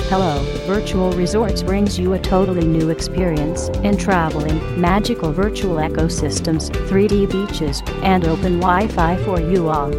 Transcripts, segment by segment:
Hello, Virtual Resorts brings you a totally new experience in traveling, magical virtual ecosystems, 3D beaches, and open Wi-Fi for you all.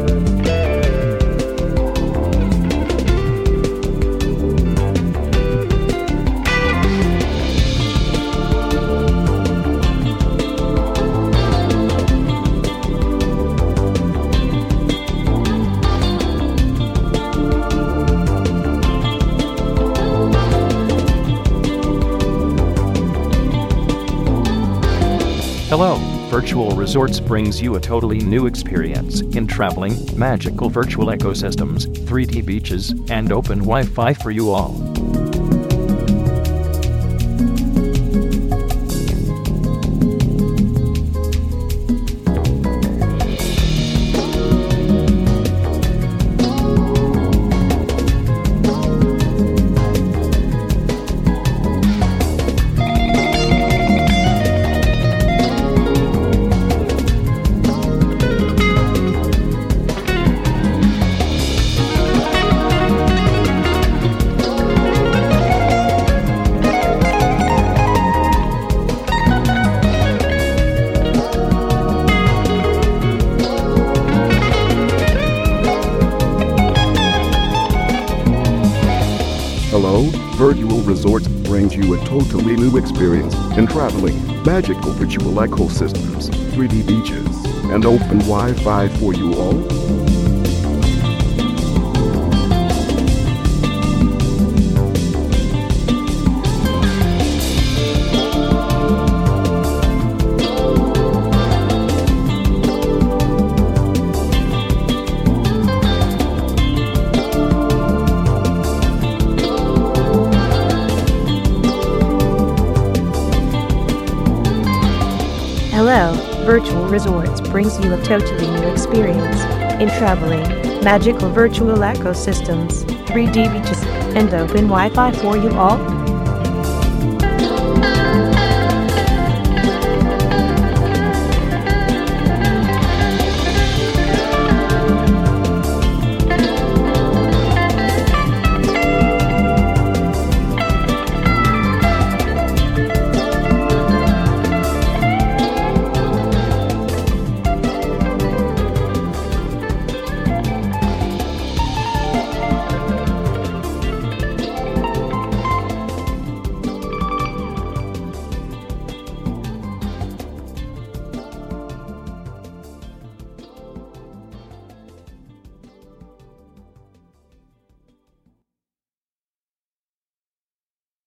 Hello, Virtual Resorts brings you a totally new experience in traveling, magical virtual ecosystems, 3D beaches, and open Wi-Fi for you all. Hello, Virtual Resorts brings you a totally new experience in traveling, magical virtual ecosystems, 3D beaches, and open Wi-Fi for you all. Hello, Virtual Resorts brings you a totally new experience in traveling, magical virtual ecosystems, 3D beaches, and open Wi-Fi for you all.